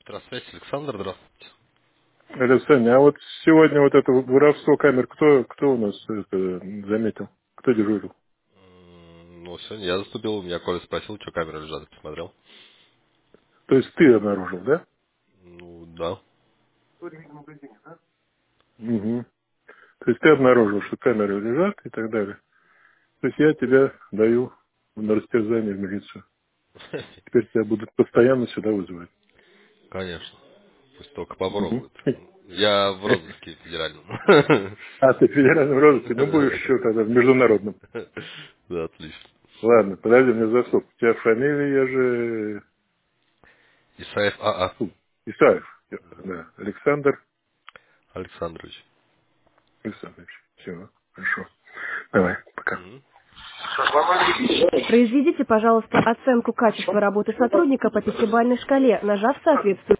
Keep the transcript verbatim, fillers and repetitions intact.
Здравствуйте, Александр, здравствуйте. Алло, Саня, а вот сегодня вот это воровство камер, кто, кто у нас это заметил? Кто дежурил? М, Ну, сегодня я заступил, у меня Коля спросил, что камеры лежат, я посмотрел. То есть ты обнаружил, да? Ну, да. Угу. То есть ты обнаружил, что камеры лежат и так далее. То есть я тебя даю на растерзание в милицию. Теперь тебя будут постоянно сюда вызывать. Конечно, пусть только Мгм. попробуют. Я в розыске федеральном. А, ты в федеральном розыске, ну будешь еще тогда в международном. Да, отлично. Ладно, подожди, мне засоб. У тебя фамилия же Исаев АА фу, Исаев. Да, Александр Александрович. Александрович. Все, хорошо. Давай, пока. Мгм. Произведите, пожалуйста, оценку качества работы сотрудника по пятибалльной шкале, нажав соответствующий